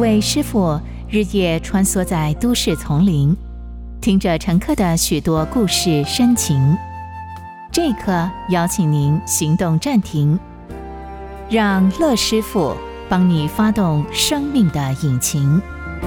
位师傅日夜穿梭在都市丛林，听着乘客的许多故事深情。这一刻，邀请您行动暂停，让乐师傅帮你发动生命的引擎。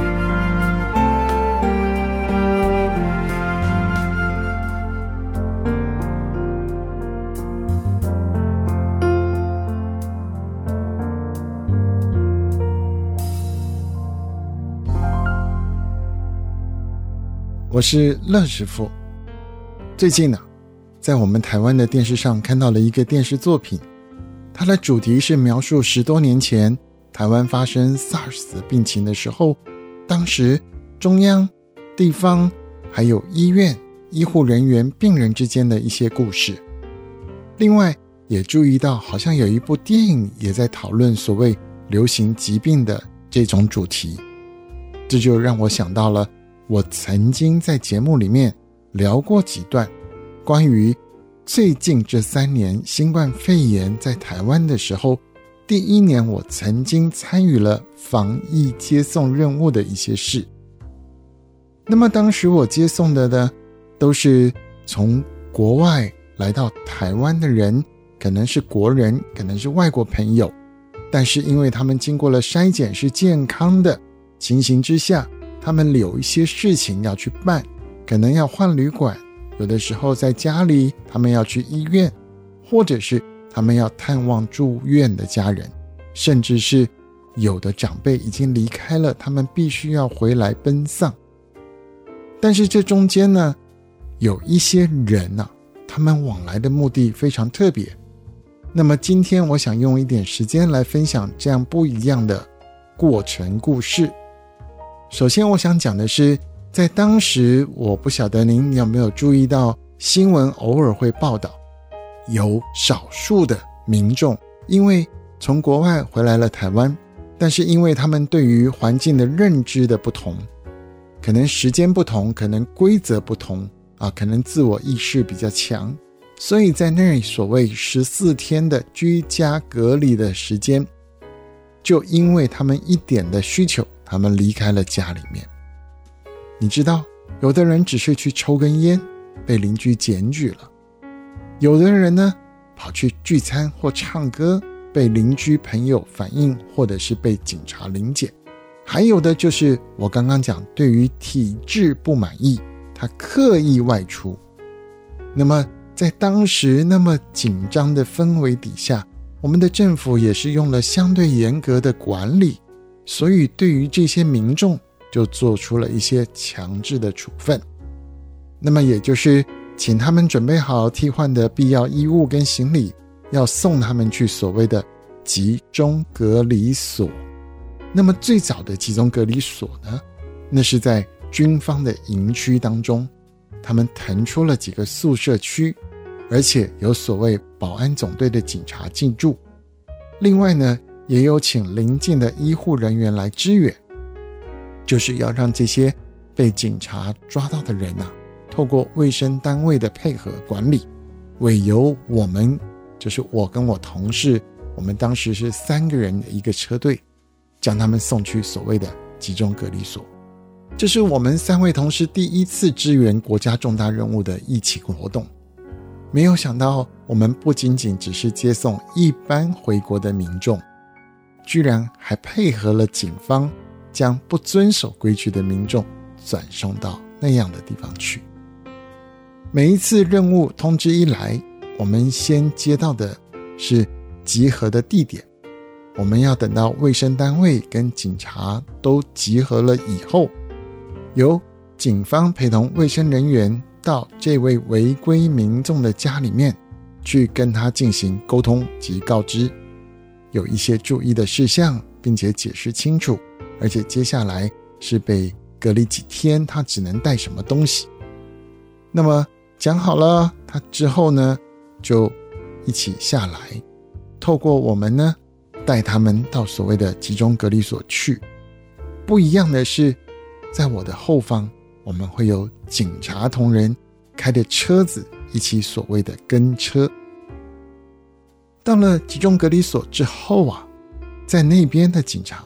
我是乐师傅。最近呢，在我们台湾的电视上看到了一个电视作品，它的主题是描述10多年前台湾发生 SARS 病情的时候，当时中央、地方还有医院、医护人员、病人之间的一些故事。另外也注意到好像有一部电影也在讨论所谓流行疾病的这种主题，这就让我想到了我曾经在节目里面聊过几段关于最近这3年新冠肺炎在台湾的时候，第1年我曾经参与了防疫接送任务的一些事。那么当时我接送的呢，都是从国外来到台湾的人，可能是国人，可能是外国朋友，但是因为他们经过了筛检是健康的情形之下，他们有一些事情要去办，可能要换旅馆，有的时候在家里他们要去医院，或者是他们要探望住院的家人，甚至是有的长辈已经离开了，他们必须要回来奔丧。但是这中间呢，有一些人啊，他们往来的目的非常特别。那么今天我想用一点时间来分享这样不一样的过程故事。首先我想讲的是，在当时我不晓得您有没有注意到，新闻偶尔会报道有少数的民众因为从国外回来了台湾，但是因为他们对于环境的认知的不同，可能时间不同，可能规则不同可能自我意识比较强，所以在那所谓14天的居家隔离的时间，就因为他们一点的需求，他们离开了家里面。你知道，有的人只是去抽根烟，被邻居检举了；有的人呢，跑去聚餐或唱歌，被邻居朋友反映，或者是被警察临检；还有的就是我刚刚讲，对于体制不满意，他刻意外出。那么在当时那么紧张的氛围底下，我们的政府也是用了相对严格的管理，所以对于这些民众就做出了一些强制的处分。那么也就是请他们准备好替换的必要衣物跟行李，要送他们去所谓的集中隔离所。那么最早的集中隔离所呢，那是在军方的营区当中，他们腾出了几个宿舍区，而且有所谓保安总队的警察进驻。另外呢，也有请邻近的医护人员来支援，就是要让这些被警察抓到的人透过卫生单位的配合管理，委由我们，就是我跟我同事，我们当时是3个人的一个车队，将他们送去所谓的集中隔离所。这是我们3位同事第一次支援国家重大任务的疫情活动。没有想到，我们不仅仅只是接送一般回国的民众，居然还配合了警方，将不遵守规矩的民众转送到那样的地方去。每一次任务通知一来，我们先接到的是集合的地点，我们要等到卫生单位跟警察都集合了以后，由警方陪同卫生人员到这位违规民众的家里面去跟他进行沟通及告知，有一些注意的事项，并且解释清楚，而且接下来是被隔离几天，他只能带什么东西。那么讲好了，他之后呢就一起下来，透过我们呢带他们到所谓的集中隔离所去。不一样的是，在我的后方，我们会有警察同仁开的车子一起所谓的跟车。到了集中隔离所之后在那边的警察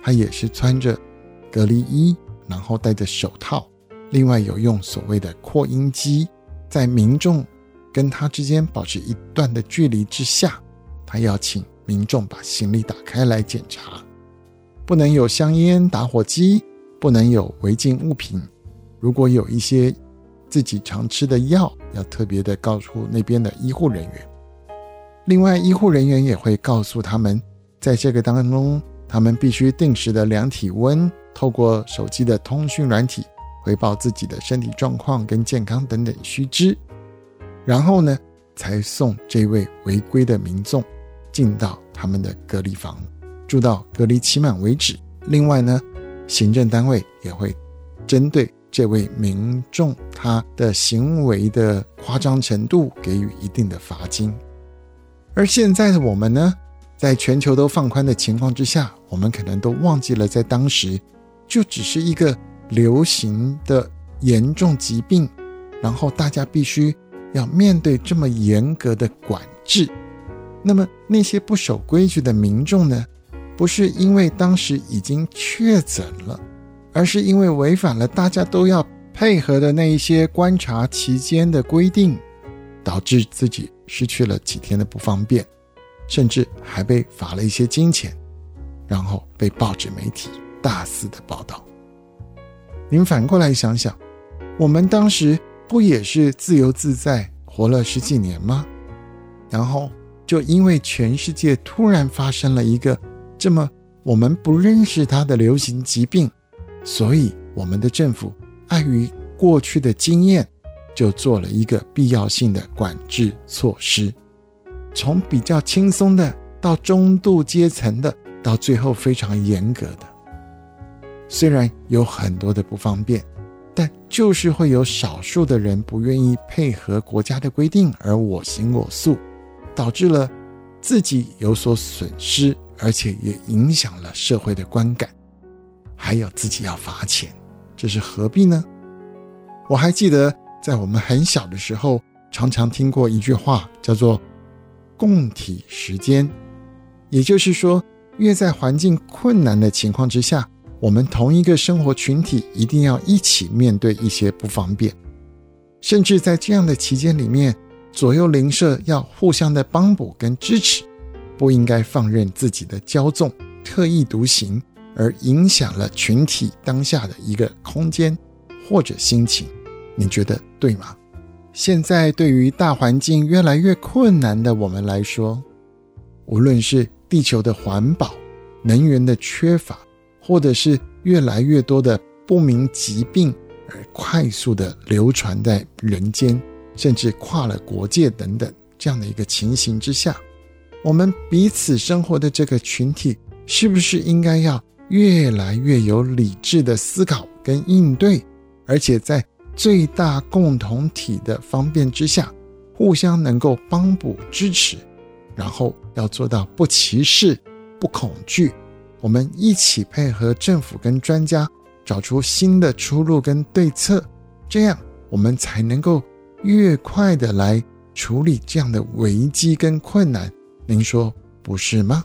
他也是穿着隔离衣，然后戴着手套，另外有用所谓的扩音机，在民众跟他之间保持一段的距离之下，他要请民众把行李打开来检查，不能有香烟、打火机，不能有违禁物品，如果有一些自己常吃的药，要特别的告诉那边的医护人员。另外，医护人员也会告诉他们，在这个当中他们必须定时的量体温，透过手机的通讯软体回报自己的身体状况跟健康等等须知，然后呢才送这位违规的民众进到他们的隔离房，住到隔离期满为止。另外呢，行政单位也会针对这位民众他的行为的夸张程度给予一定的罚金。而现在的我们呢，在全球都放宽的情况之下，我们可能都忘记了在当时就只是一个流行的严重疾病，然后大家必须要面对这么严格的管制。那么那些不守规矩的民众呢，不是因为当时已经确诊了，而是因为违反了大家都要配合的那一些观察期间的规定，导致自己失去了几天的不方便，甚至还被罚了一些金钱，然后被报纸媒体大肆的报道。您反过来想想，我们当时不也是自由自在活了10几年吗？然后就因为全世界突然发生了一个这么我们不认识它的流行疾病，所以我们的政府碍于过去的经验，就做了一个必要性的管制措施，从比较轻松的到中度阶层的，到最后非常严格的。虽然有很多的不方便，但就是会有少数的人不愿意配合国家的规定而我行我素，导致了自己有所损失，而且也影响了社会的观感，还有自己要罚钱，这是何必呢？我还记得在我们很小的时候，常常听过一句话，叫做共体时艰。也就是说，越在环境困难的情况之下，我们同一个生活群体一定要一起面对一些不方便，甚至在这样的期间里面，左右邻舍要互相的帮补跟支持，不应该放任自己的骄纵特立独行，而影响了群体当下的一个空间或者心情。你觉得对吗？现在对于大环境越来越困难的我们来说，无论是地球的环保、能源的缺乏，或者是越来越多的不明疾病而快速的流传在人间，甚至跨了国界等等，这样的一个情形之下，我们彼此生活的这个群体是不是应该要越来越有理智的思考跟应对，而且在最大共同体的方便之下，互相能够帮补支持，然后要做到不歧视、不恐惧，我们一起配合政府跟专家，找出新的出路跟对策，这样我们才能够越快的来处理这样的危机跟困难。您说不是吗？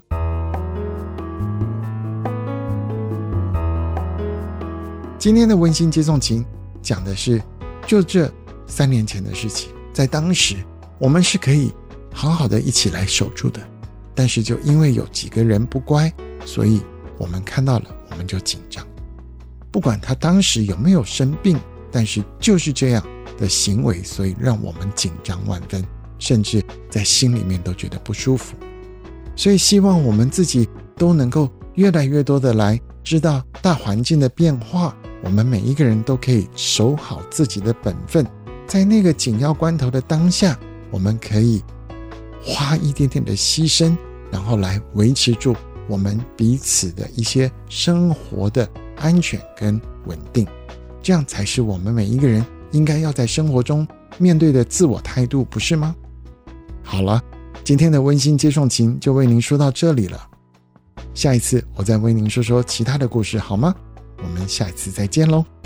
今天的温馨接送情讲的是就这3年前的事情，在当时我们是可以好好的一起来守住的，但是就因为有几个人不乖，所以我们看到了我们就紧张。不管他当时有没有生病，但是就是这样的行为，所以让我们紧张万分，甚至在心里面都觉得不舒服。所以希望我们自己都能够越来越多的来知道大环境的变化，我们每一个人都可以守好自己的本分，在那个紧要关头的当下，我们可以花一点点的牺牲，然后来维持住我们彼此的一些生活的安全跟稳定，这样才是我们每一个人应该要在生活中面对的自我态度，不是吗？好了，今天的温馨接送情就为您说到这里了，下一次我再为您说说其他的故事，好吗？我们下一次再见喽。